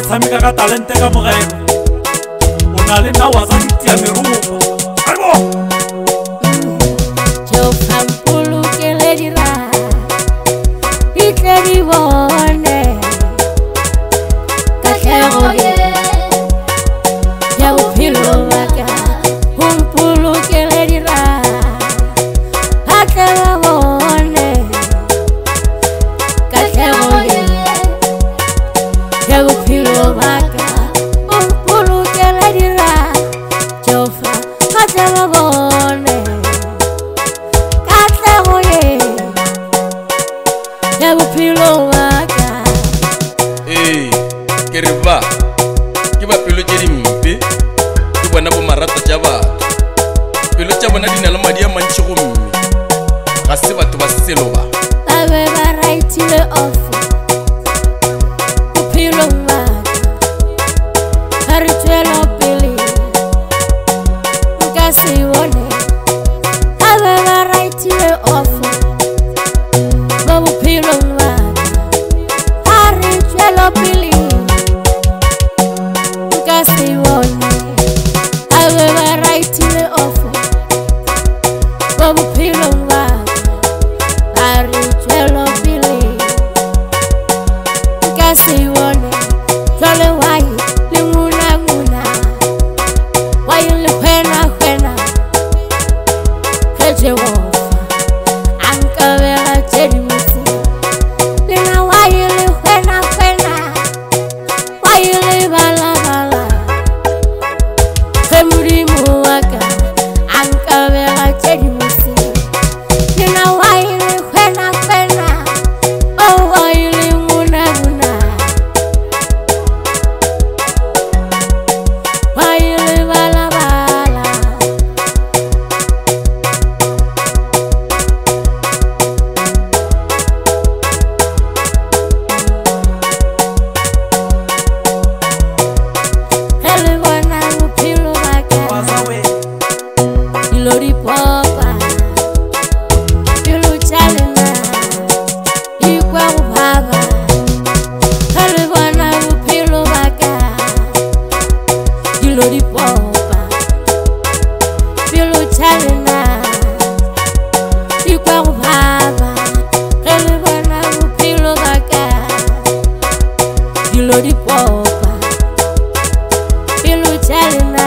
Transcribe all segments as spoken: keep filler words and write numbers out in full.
tshameka ka talente ka morero o na le nawa tsa ditia meropa aibo Jehovah mpulukele dira itle di bone katlego ye ya bophelo baka mpulukele dira atle ba bone katlego ye ya bophelo baka mpulukele dira Jehovah atle ba bone Pilo waka eh ke re ba ke ba pelo tše dimpe ke bona bo marata tša batho pelo tša bona di na le madi a mantši gomme ga se batho ba selo ba ba be ba raitile off bophelo waka ga re tšwela pele nka se bone ba be ba raitile off ba bophelo pili kasi wone awe ba right le off babu pilo wa ari chelo pili kasi wone chole wai le nguna nguna wai le kwena kwena keje wo anka vera chedi musi le na wai le kwena kwena Ayele bala bala Kemuri muwaka Anka vera chedi musi Nina waile kwena kwena Oh waile nguna nguna Waile bala bala Lori popa Pilu chalina Ikwa upava Halibana upilu baka Lori popa Pilu chalina Ikwa upava Halibana upilu baka Lori popa Pilu chalina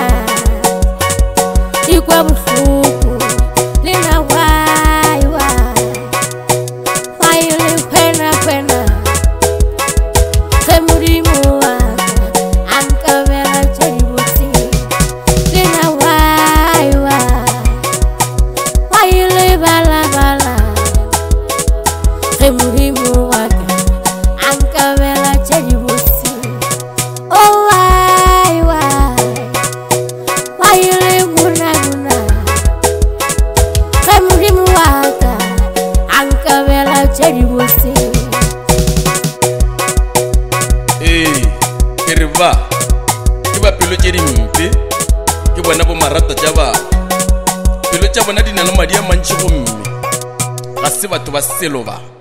Ikwa bufuku lina wai wai Wai li kwena kwena Kemuri muwaka Anka vera chedi buti Lina wai wai Wai li bala bala Kemuri muwaka Anka vera chedi buti Oh wai wai Wai li nguna nguna Kemuri muwaka Anka vera chedi buti eh ke re ba ke ba pelo tše dimpe ke bona bo marata tša batho pelo tša bona di na le madi a mantši gomme ga se batho ba selo ba